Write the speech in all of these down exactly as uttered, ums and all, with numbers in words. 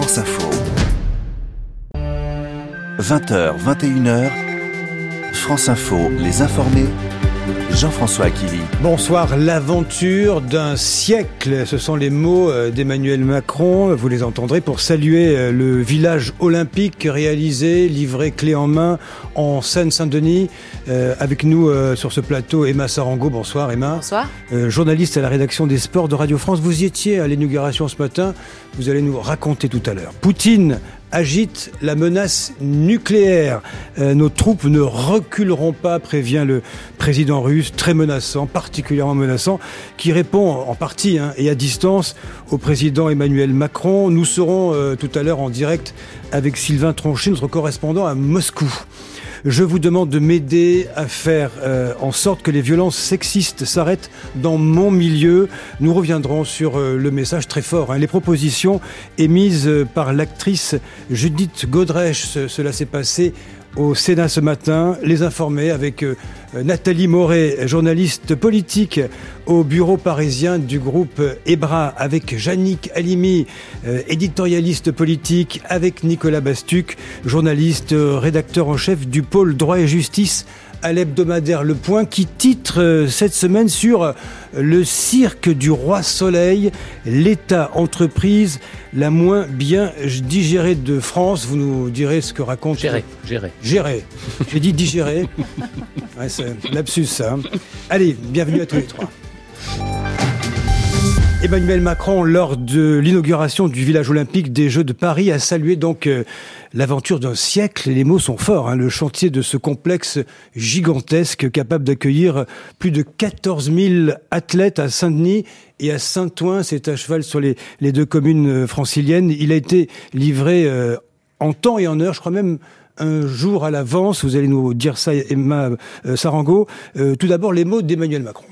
France Info. vingt heures, vingt et une heures, France Info, les informés, Jean-François Akili. Bonsoir, l'aventure d'un siècle, ce sont les mots d'Emmanuel Macron, vous les entendrez, pour saluer le village olympique réalisé, livré clé en main en Seine-Saint-Denis. Euh, avec nous euh, sur ce plateau, Emma Sarango. Bonsoir Emma. Bonsoir. Euh, journaliste à la rédaction des sports de Radio France. Vous y étiez à l'inauguration ce matin, vous allez nous raconter tout à l'heure. Poutine agite la menace nucléaire. Euh, nos troupes ne reculeront pas, prévient le président russe, très menaçant, particulièrement menaçant, qui répond en partie hein, et à distance au président Emmanuel Macron. Nous serons euh, tout à l'heure en direct avec Sylvain Tronchet, notre correspondant à Moscou. Je vous demande de m'aider à faire euh, en sorte que les violences sexistes s'arrêtent dans mon milieu. Nous reviendrons sur euh, le message très fort, hein, les propositions émises euh, par l'actrice Judith Godrèche. Ce, cela s'est passé au Sénat ce matin. Les informés avec euh, Nathalie Moret, journaliste politique au bureau parisien du groupe EBRA, avec Yannick Halimi, euh, éditorialiste politique, avec Nicolas Bastuc, journaliste, euh, rédacteur en chef du pôle droit et justice à l'hebdomadaire Le Point, qui titre euh, cette semaine sur euh, le cirque du roi Soleil, l'État-entreprise la moins bien digérée de France. Vous nous direz ce que raconte... Géré, géré. Géré. J'ai dit digéré. Ouais, c'est un lapsus, ça. Hein. Allez, bienvenue à tous les trois. Emmanuel Macron, lors de l'inauguration du village olympique des Jeux de Paris, a salué donc euh, l'aventure d'un siècle. Et les mots sont forts, hein, le chantier de ce complexe gigantesque capable d'accueillir plus de quatorze mille athlètes à Saint-Denis et à Saint-Ouen. C'est à cheval sur les, les deux communes franciliennes. Il a été livré euh, en temps et en heure, je crois même un jour à l'avance. Vous allez nous dire ça, Emma euh, Sarango. Euh, tout d'abord, les mots d'Emmanuel Macron.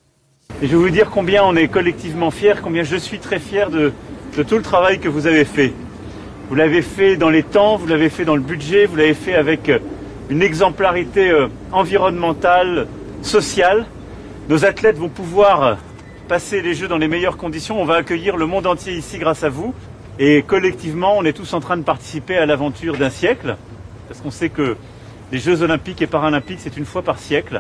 Et je vais vous dire combien on est collectivement fiers, combien je suis très fier de, de tout le travail que vous avez fait. Vous l'avez fait dans les temps, vous l'avez fait dans le budget, vous l'avez fait avec une exemplarité euh, environnementale, sociale. Nos athlètes vont pouvoir passer les Jeux dans les meilleures conditions. On va accueillir le monde entier ici grâce à vous. Et collectivement, on est tous en train de participer à l'aventure d'un siècle. Parce qu'on sait que les Jeux olympiques et paralympiques, c'est une fois par siècle.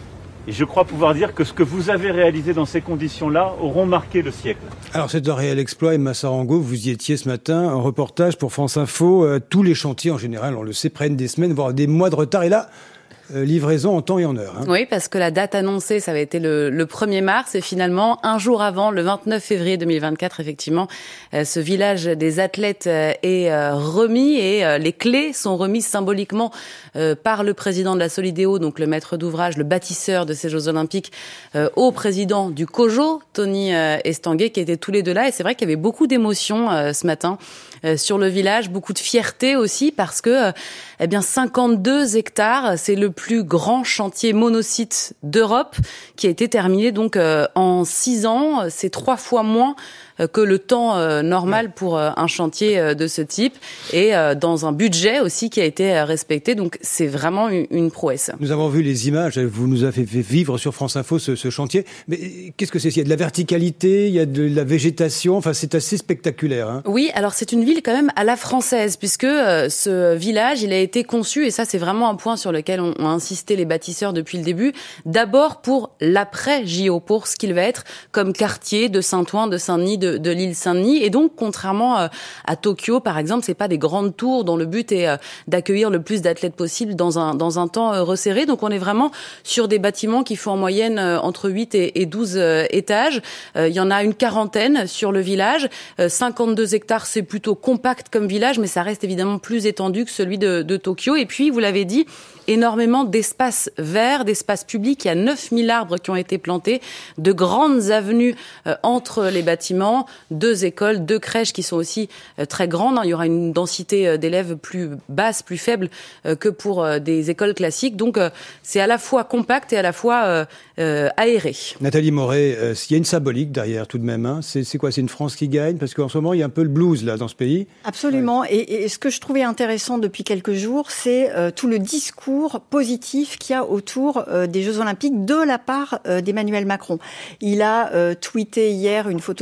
Et je crois pouvoir dire que ce que vous avez réalisé dans ces conditions-là auront marqué le siècle. Alors c'est un réel exploit, Emma Sarango, vous y étiez ce matin, un reportage pour France Info. Euh, tous les chantiers en général, on le sait, prennent des semaines, voire des mois de retard. Et là, euh, livraison en temps et en heure. Hein. Oui, parce que la date annoncée, ça avait été le, le premier mars. Et finalement, un jour avant, le vingt-neuf février deux mille vingt-quatre, effectivement, euh, ce village des athlètes euh, est euh, remis. Et euh, les clés sont remises symboliquement euh, par le président de la Solidéo, donc le maître d'ouvrage, le bâtisseur de ces Jeux Olympiques, euh, au président du COJO, Tony euh, Estanguet, qui étaient tous les deux là. Et c'est vrai qu'il y avait beaucoup d'émotions euh, ce matin euh, sur le village, beaucoup de fierté aussi, parce que euh, eh bien cinquante-deux hectares, c'est le plus grand chantier monosite d'Europe qui a été terminé donc euh, en six ans. C'est trois fois moins que le temps euh, normal pour euh, un chantier euh, de ce type, et euh, dans un budget aussi qui a été euh, respecté. Donc c'est vraiment une, une prouesse. Nous avons vu les images, vous nous avez fait vivre sur France Info ce, ce chantier. Mais qu'est-ce que c'est ? Il y a de la verticalité, il y a de la végétation, enfin c'est assez spectaculaire. Hein. Oui, alors c'est une ville quand même à la française, puisque euh, ce village, il a été conçu, et ça c'est vraiment un point sur lequel ont, ont insisté les bâtisseurs depuis le début, d'abord pour l'après-J O, pour ce qu'il va être comme quartier de Saint-Ouen, de Saint-Denis, de, de l'île Saint-Denis. Et donc, contrairement euh, à Tokyo, par exemple, c'est pas des grandes tours dont le but est euh, d'accueillir le plus d'athlètes possible dans un dans un temps euh, resserré. Donc, on est vraiment sur des bâtiments qui font en moyenne euh, entre huit et douze euh, étages. Euh, il y en a une quarantaine sur le village. Euh, cinquante-deux hectares, c'est plutôt compact comme village, mais ça reste évidemment plus étendu que celui de, de Tokyo. Et puis, vous l'avez dit, énormément d'espaces verts, d'espaces publics. Il y a neuf mille arbres qui ont été plantés, de grandes avenues euh, entre les bâtiments, deux écoles, deux crèches qui sont aussi euh, très grandes. Il y aura une densité euh, d'élèves plus basse, plus faible euh, que pour euh, des écoles classiques. Donc, euh, c'est à la fois compact et à la fois euh, euh, aéré. Nathalie Moret, euh, il y a une symbolique derrière tout de même. Hein. C'est, c'est quoi ? C'est une France qui gagne ? Parce qu'en ce moment, il y a un peu le blues là dans ce pays. Absolument. Ouais. Et, et ce que je trouvais intéressant depuis quelques jours, c'est euh, tout le discours positif qu'il y a autour euh, des Jeux Olympiques de la part euh, d'Emmanuel Macron. Il a euh, tweeté hier une photo de lui avec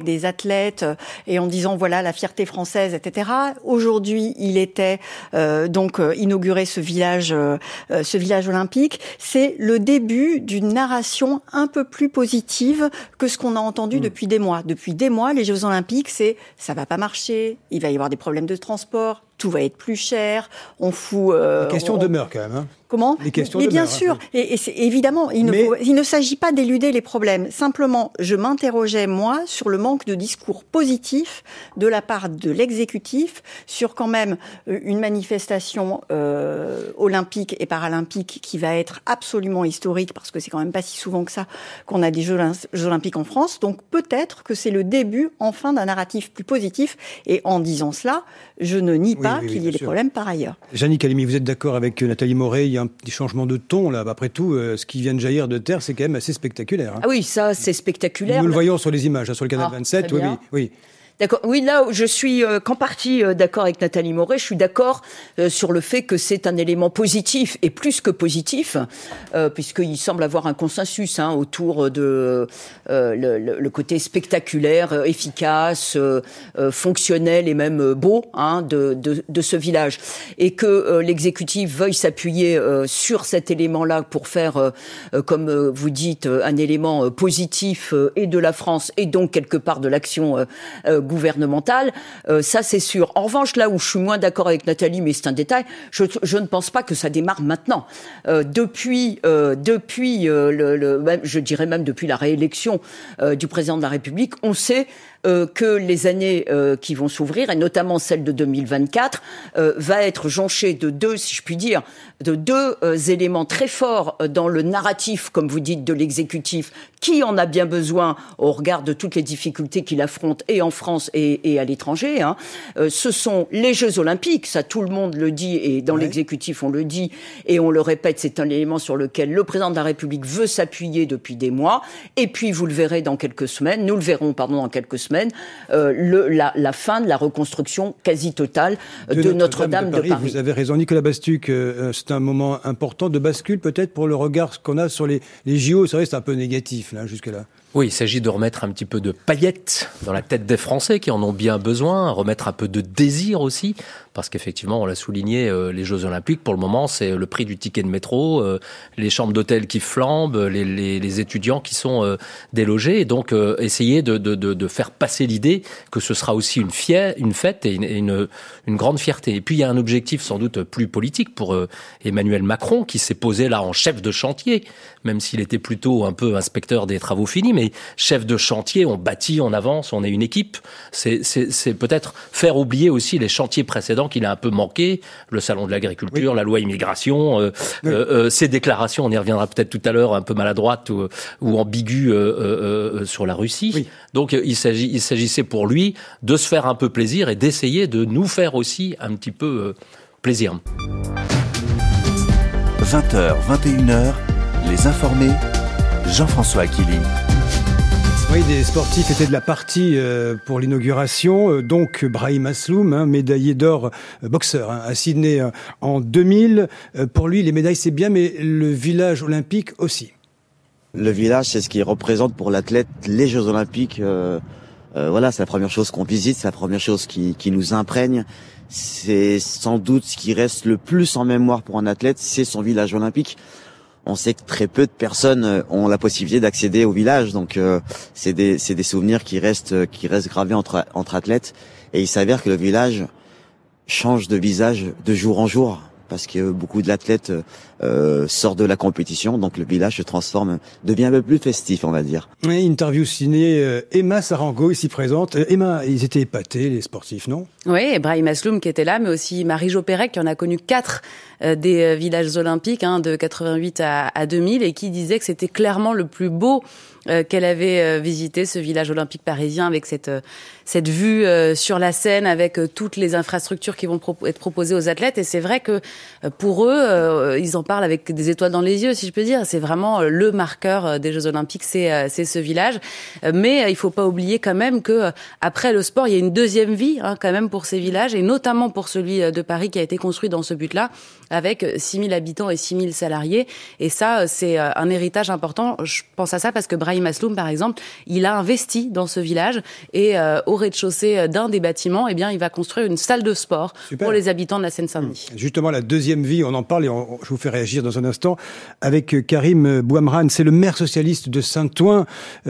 avec des athlètes et en disant voilà la fierté française, et cetera. Aujourd'hui, il était euh, donc euh, inauguré ce village, euh, ce village olympique. C'est le début d'une narration un peu plus positive que ce qu'on a entendu mmh. depuis des mois. Depuis des mois, les Jeux olympiques, c'est ça va pas marcher, il va y avoir des problèmes de transport, tout va être plus cher, on fout... Euh, La question on... demeure quand même. Hein. Comment ? Les questions Mais bien demeurent, sûr, hein. et, et c'est, évidemment, il ne, Mais... faut, il ne s'agit pas d'éluder les problèmes. Simplement, je m'interrogeais, moi, sur le manque de discours positif de la part de l'exécutif sur quand même une manifestation euh, olympique et paralympique qui va être absolument historique, parce que c'est quand même pas si souvent que ça qu'on a des Jeux, Jeux olympiques en France. Donc peut-être que c'est le début, enfin, d'un narratif plus positif. Et en disant cela, je ne nie pas oui, oui, qu'il y ait des sûr. problèmes par ailleurs. Jannick Halimi, vous êtes d'accord avec Nathalie Morey, il y a un petit changement de ton là. Après tout, euh, ce qui vient de jaillir de terre, c'est quand même assez spectaculaire. Hein. Ah oui, ça, c'est spectaculaire. Nous le voyons sur les images, hein, sur le canal ah, vingt-sept. Oui, oui, oui. D'accord. Oui, là, je suis euh, qu'en partie euh, d'accord avec Nathalie Morey. Je suis d'accord euh, sur le fait que c'est un élément positif et plus que positif, euh, puisqu'il semble avoir un consensus hein, autour de euh, le, le côté spectaculaire, euh, efficace, euh, euh, fonctionnel et même euh, beau hein, de, de, de ce village, et que euh, l'exécutif veuille s'appuyer euh, sur cet élément-là pour faire, euh, euh, comme euh, vous dites, euh, un élément euh, positif euh, et de la France et donc quelque part de l'action euh, euh, gouvernementale, euh, ça c'est sûr. En revanche, là où je suis moins d'accord avec Nathalie, mais c'est un détail, je, je ne pense pas que ça démarre maintenant. Euh, depuis, euh, depuis euh, le, le, même, je dirais même depuis la réélection euh, du président de la République, on sait Euh, que les années euh, qui vont s'ouvrir, et notamment celle de deux mille vingt-quatre, euh, va être jonchée de deux, si je puis dire, de deux euh, éléments très forts dans le narratif, comme vous dites, de l'exécutif, qui en a bien besoin au regard de toutes les difficultés qu'il affronte, et en France et, et à l'étranger. Hein. Euh, ce sont les Jeux Olympiques, ça tout le monde le dit, et dans ouais. l'exécutif on le dit, et on le répète, c'est un élément sur lequel le président de la République veut s'appuyer depuis des mois, et puis vous le verrez dans quelques semaines, nous le verrons, pardon, dans quelques semaines, Euh, le, la, la fin de la reconstruction quasi totale de, de Notre-Dame, Notre-Dame de, Paris. de Paris. Vous avez raison, Nicolas Bastuc, euh, c'est un moment important de bascule peut-être pour le regard qu'on a sur les, les J O. C'est vrai, c'est un peu négatif là, jusque-là. Oui, il s'agit de remettre un petit peu de paillettes dans la tête des Français qui en ont bien besoin, remettre un peu de désir aussi, parce qu'effectivement, on l'a souligné, euh, les Jeux Olympiques, pour le moment, c'est le prix du ticket de métro, euh, les chambres d'hôtel qui flambent, les, les, les étudiants qui sont euh, délogés, et donc euh, essayer de, de, de, de faire passer l'idée que ce sera aussi une, fière, une fête et une, une, une grande fierté. Et puis, il y a un objectif sans doute plus politique pour euh, Emmanuel Macron, qui s'est posé là en chef de chantier, même s'il était plutôt un peu inspecteur des travaux finis, mais chef de chantier, on bâtit, on avance, on est une équipe. C'est, c'est, c'est peut-être faire oublier aussi les chantiers précédents qu'il a un peu manqué, le salon de l'agriculture, oui. la loi immigration, euh, oui. euh, ces déclarations, on y reviendra peut-être tout à l'heure, un peu maladroites ou, ou ambiguës euh, euh, sur la Russie. Oui. Donc il, s'agit, il s'agissait pour lui de se faire un peu plaisir et d'essayer de nous faire aussi un petit peu euh, plaisir. vingt heures, vingt et une heures, les informés, Jean-François Akili. Oui, des sportifs étaient de la partie euh, pour l'inauguration. Euh, donc, Brahim Asloum, hein, médaillé d'or, euh, boxeur, hein, à Sydney euh, en deux mille. Euh, pour lui, les médailles, c'est bien, mais le village olympique aussi. Le village, c'est ce qui représente pour l'athlète les Jeux Olympiques. Euh, euh, voilà, c'est la première chose qu'on visite, c'est la première chose qui, qui nous imprègne. C'est sans doute ce qui reste le plus en mémoire pour un athlète, c'est son village olympique. On sait que très peu de personnes ont la possibilité d'accéder au village, donc euh, c'est des c'est des souvenirs qui restent qui restent gravés entre entre athlètes. Et il s'avère que le village change de visage de jour en jour, parce que beaucoup de l'athlète euh, sort de la compétition, donc le village se transforme, devient un peu plus festif, on va dire. Oui, interview signée euh, Emma Sarango, ici présente. Euh, Emma, ils étaient épatés, les sportifs, non ? Oui, Brahim Asloum qui était là, mais aussi Marie-Jo Pérec qui en a connu quatre euh, des euh, villages olympiques, hein, de quatre-vingt-huit à, à deux mille, et qui disait que c'était clairement le plus beau euh, qu'elle avait euh, visité, ce village olympique parisien, avec cette euh, cette vue euh, sur la Seine, avec euh, toutes les infrastructures qui vont pro- être proposées aux athlètes. Et c'est vrai que euh, pour eux, euh, ils en parlent avec des étoiles dans les yeux, si je peux dire. C'est vraiment euh, le marqueur euh, des Jeux Olympiques, c'est euh, c'est ce village. Euh, mais euh, il faut pas oublier quand même que euh, après le sport, il y a une deuxième vie, hein, quand même pour ces villages, et notamment pour celui de Paris qui a été construit dans ce but-là, avec six mille habitants et six mille salariés. Et ça, c'est un héritage important. Je pense à ça parce que Brahim Asloum, par exemple, il a investi dans ce village et euh, au rez-de-chaussée d'un des bâtiments, eh bien, il va construire une salle de sport Super. Pour les habitants de la Seine-Saint-Denis. Justement, la deuxième vie, on en parle et on, je vous fais réagir dans un instant avec Karim Bouamrane. C'est le maire socialiste de Saint-Ouen,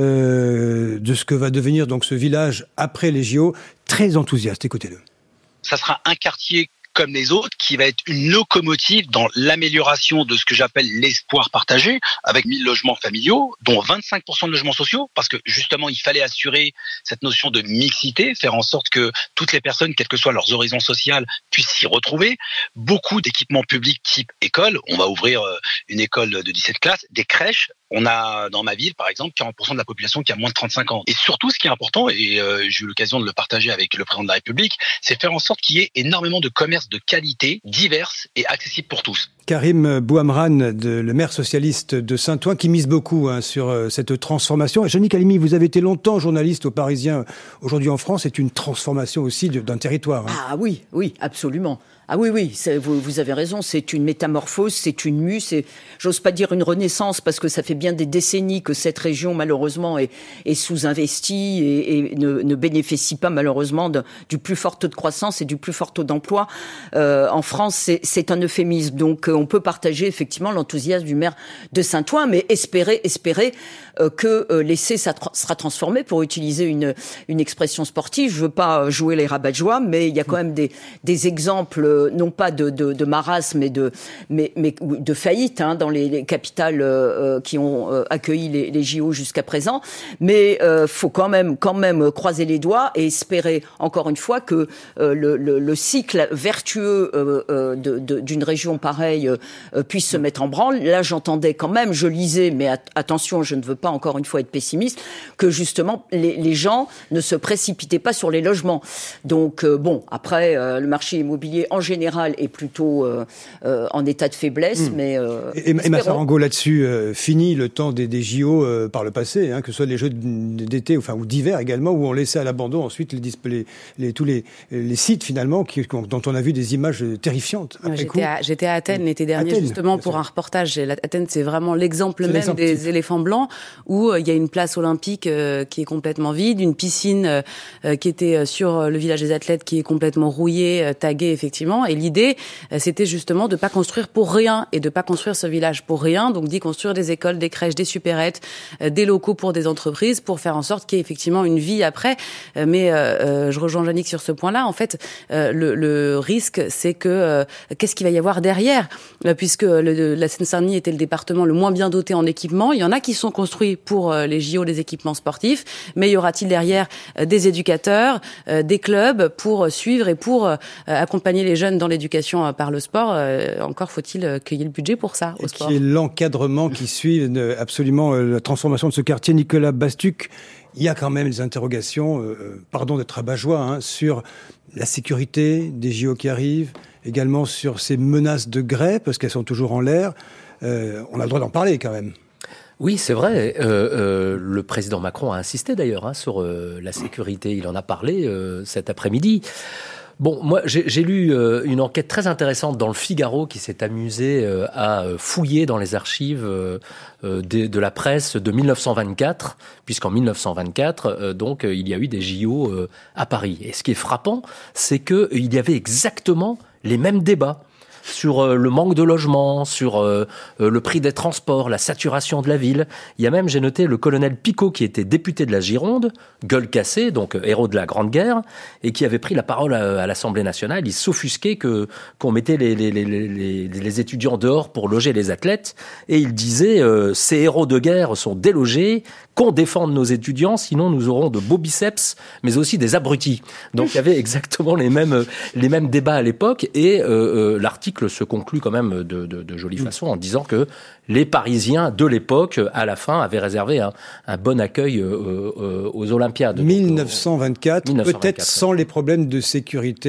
euh, de ce que va devenir donc ce village après les J O. Très enthousiaste, écoutez-le. Ça sera un quartier comme les autres, qui va être une locomotive dans l'amélioration de ce que j'appelle l'espoir partagé, avec mille logements familiaux, dont vingt-cinq pour cent de logements sociaux, parce que justement, il fallait assurer cette notion de mixité, faire en sorte que toutes les personnes, quels que soient leurs horizons sociaux, puissent s'y retrouver. Beaucoup d'équipements publics type école, on va ouvrir une école de dix-sept classes, des crèches. On a, dans ma ville, par exemple, quarante pour cent de la population qui a moins de trente-cinq ans. Et surtout, ce qui est important, et euh, j'ai eu l'occasion de le partager avec le président de la République, c'est faire en sorte qu'il y ait énormément de commerces de qualité, diverses et accessibles pour tous. Karim Bouamrane, de, le maire socialiste de Saint-Ouen, qui mise beaucoup hein, sur euh, cette transformation. Et Yannick Halimi, vous avez été longtemps journaliste au Parisien. Aujourd'hui en France, c'est une transformation aussi de, d'un territoire. Hein. Ah oui, oui, absolument. Ah oui, oui, c'est, vous, vous avez raison, c'est une métamorphose, c'est une mue, c'est, j'ose pas dire une renaissance, parce que ça fait bien des décennies que cette région, malheureusement, est, est sous-investie et, et ne, ne bénéficie pas, malheureusement, de, du plus fort taux de croissance et du plus fort taux d'emploi. Euh, en France, c'est, c'est un euphémisme. Donc, on peut partager, effectivement, l'enthousiasme du maire de Saint-Ouen, mais espérer, espérer euh, que euh, l'essai ça tra- sera transformé, pour utiliser une, une expression sportive. Je veux pas jouer les rabat-joie, mais il y a quand même des, des exemples non pas de, de, de marasme, mais de, mais, mais de faillite hein, dans les, les capitales euh, qui ont euh, accueilli les, les J O jusqu'à présent. Mais euh, faut quand même, quand même croiser les doigts et espérer encore une fois que euh, le, le, le cycle vertueux euh, euh, de, de, d'une région pareille euh, puisse se mettre en branle. Là, j'entendais quand même, je lisais, mais at- attention, je ne veux pas encore une fois être pessimiste, que justement les, les gens ne se précipitaient pas sur les logements. Donc euh, bon, après euh, le marché immobilier en général est plutôt euh, euh, en état de faiblesse, mmh. mais euh, et, et Massarango là-dessus, euh, fini le temps des, des J O euh, par le passé, hein, que ce soit les Jeux d'été, enfin ou d'hiver également, où on laissait à l'abandon ensuite les, les, les, tous les, les sites finalement qui, dont on a vu des images terrifiantes. Après j'étais, coup. À, j'étais à Athènes l'été dernier Athènes, justement pour un reportage. Athènes, c'est vraiment l'exemple c'est même l'exemple des type. éléphants blancs, où il euh, y a une place olympique euh, qui est complètement vide, une piscine euh, qui était sur le village des athlètes qui est complètement rouillée, euh, taguée effectivement. Et l'idée, c'était justement de pas construire pour rien et de pas construire ce village pour rien, donc d'y construire des écoles, des crèches, des supérettes, des locaux pour des entreprises, pour faire en sorte qu'il y ait effectivement une vie après. Mais euh, je rejoins Yannick sur ce point-là. En fait, euh, le, le risque, c'est que euh, qu'est-ce qu'il va y avoir derrière, puisque le, la Seine-Saint-Denis était le département le moins bien doté en équipement. Il y en a qui sont construits pour les J O, les équipements sportifs, mais y aura-t-il derrière des éducateurs, des clubs pour suivre et pour accompagner les jeunes dans l'éducation par le sport? Euh, encore faut-il qu'il y ait le budget pour ça au et sport. Qui est l'encadrement qui suit absolument la transformation de ce quartier. Nicolas Bastuc, il y a quand même des interrogations, euh, pardon d'être rabat-joie, hein, sur la sécurité des J O qui arrivent, également sur ces menaces de grès, parce qu'elles sont toujours en l'air. Euh, on a le droit d'en parler quand même. Oui, c'est vrai. Euh, euh, le président Macron a insisté d'ailleurs hein, sur euh, la sécurité. Il en a parlé euh, cet après-midi. Bon, moi, j'ai, j'ai lu euh, une enquête très intéressante dans le Figaro qui s'est amusé euh, à fouiller dans les archives euh, de, de la presse de dix-neuf cent vingt-quatre, puisqu'en dix-neuf cent vingt-quatre, euh, donc, euh, il y a eu des J O euh, à Paris. Et ce qui est frappant, c'est que il y avait exactement les mêmes débats sur euh, le manque de logement, sur euh, euh, le prix des transports, la saturation de la ville. Il y a même, j'ai noté, le colonel Picot, qui était député de la Gironde, gueule cassée, donc euh, héros de la Grande Guerre, et qui avait pris la parole à, à l'Assemblée nationale. Il s'offusquait que, qu'on mettait les, les, les, les, les étudiants dehors pour loger les athlètes, et il disait euh, « Ces héros de guerre sont délogés, qu'on défende nos étudiants, sinon nous aurons de beaux biceps, mais aussi des abrutis. » Donc il y avait exactement les mêmes, les mêmes débats à l'époque, et euh, euh, l'article se conclut quand même de, de, de jolie façon en disant que les Parisiens de l'époque, à la fin, avaient réservé un, un bon accueil euh, euh, aux Olympiades. dix-neuf cent vingt-quatre, Donc, peut-être sans les problèmes de sécurité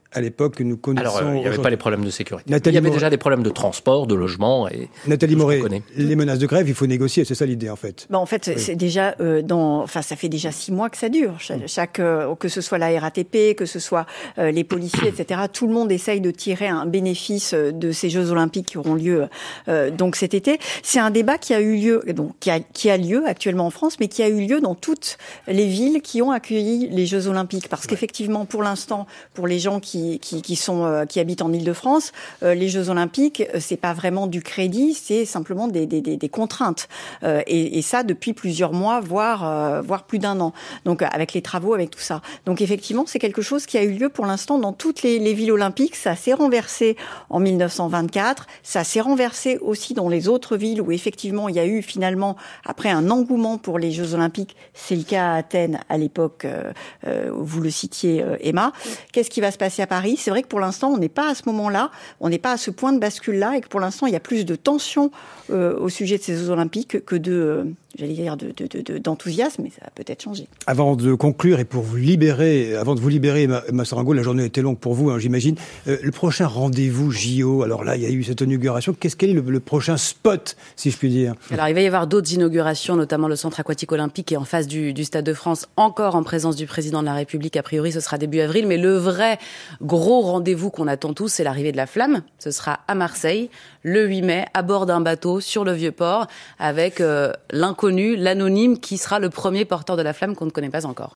à l'époque que nous connaissons. Alors, euh, il n'y avait pas les problèmes de sécurité. Nathalie il y avait Moret. déjà des problèmes de transport, de logement. Et Nathalie Moret, les menaces de grève, il faut négocier, c'est ça l'idée en fait. Bah en fait, oui. c'est déjà euh, dans, enfin, ça fait déjà six mois que ça dure. Chaque, chaque euh, que ce soit la R A T P, que ce soit euh, les policiers, et cetera. Tout le monde essaye de tirer un bénéfice de ces Jeux Olympiques qui auront lieu euh, donc cet été. C'est un débat qui a eu lieu, donc qui a, qui a lieu actuellement en France, mais qui a eu lieu dans toutes les villes qui ont accueilli les Jeux Olympiques, parce ouais. qu'effectivement, pour l'instant, pour les gens qui qui, qui sont euh, qui habitent en Île-de-France, euh, les Jeux Olympiques, euh, c'est pas vraiment du crédit, c'est simplement des des des, des contraintes. Euh, et, et ça depuis plusieurs mois, voire euh, voire plus d'un an. Donc avec les travaux, avec tout ça. Donc effectivement, c'est quelque chose qui a eu lieu pour l'instant dans toutes les, les villes olympiques. Ça s'est renversé en mille neuf cent vingt-quatre. Ça s'est renversé aussi dans les autres villes où effectivement il y a eu finalement après un engouement pour les Jeux Olympiques. C'est le cas à Athènes à l'époque. Euh, euh, vous le citiez, euh, Emma. Qu'est-ce qui va se passer à Paris ? C'est vrai que pour l'instant, on n'est pas à ce moment-là, on n'est pas à ce point de bascule-là, et que pour l'instant, il y a plus de tension euh, au sujet de ces Jeux Olympiques que de, euh, j'allais dire, de, de, de, d'enthousiasme, mais ça va peut-être changer. Avant de conclure et pour vous libérer, avant de vous libérer, Emma, Emma Sarango, la journée était longue pour vous, hein, j'imagine. Euh, le prochain rendez-vous J O, alors là, il y a eu cette inauguration. Qu'est-ce quel est le, le prochain spot, si je puis dire ? Alors, il va y avoir d'autres inaugurations, notamment le centre aquatique olympique qui est en face du, du Stade de France, encore en présence du président de la République. A priori, ce sera début avril, mais le vrai gros rendez-vous qu'on attend tous, c'est l'arrivée de la flamme. Ce sera à Marseille, le huit mai, à bord d'un bateau sur le Vieux-Port, avec euh, l'inconnu, l'anonyme, qui sera le premier porteur de la flamme qu'on ne connaît pas encore.